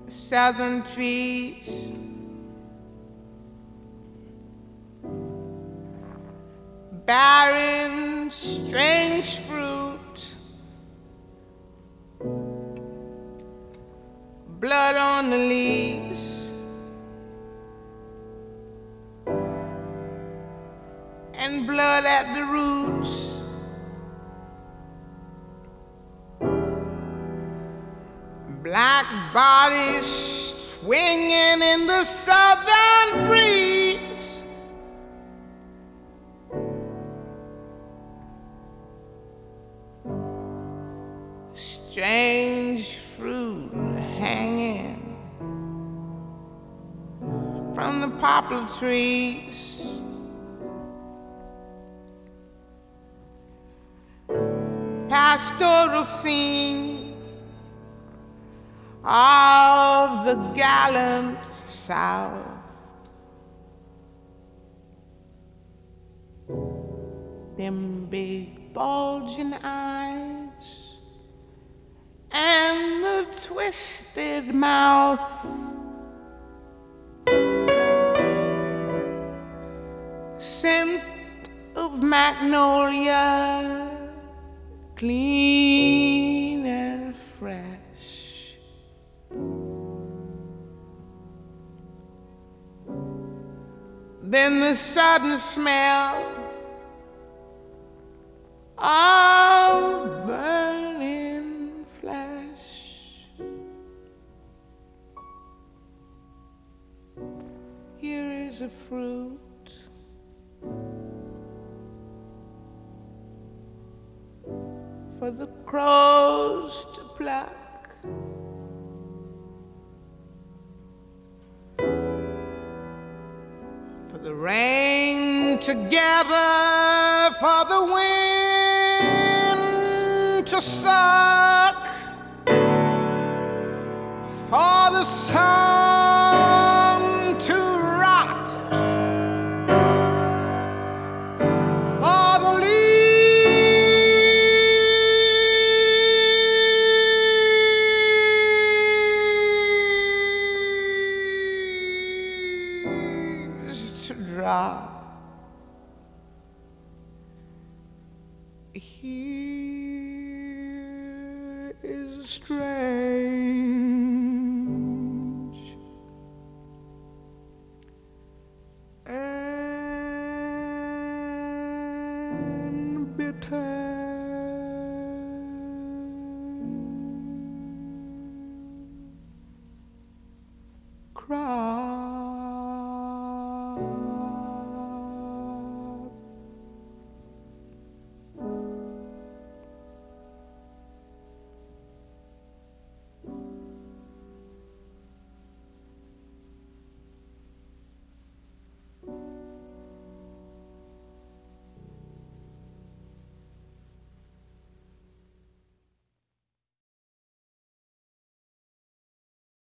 southern trees, bearing strange fruit, blood on the leaves, and blood at the roots. Black bodies swinging in the southern breeze. Strange fruit hanging from the poplar trees. Pastoral scene of the gallant South. Them big bulging eyes and the twisted mouth. Scent of magnolia, clean and fresh. Then the sudden smell of burning flesh. Here is a fruit for the crows to pluck. For the rain to gather, for the wind to suck, for the sun to rot, for the leaves to drop. Here is a strange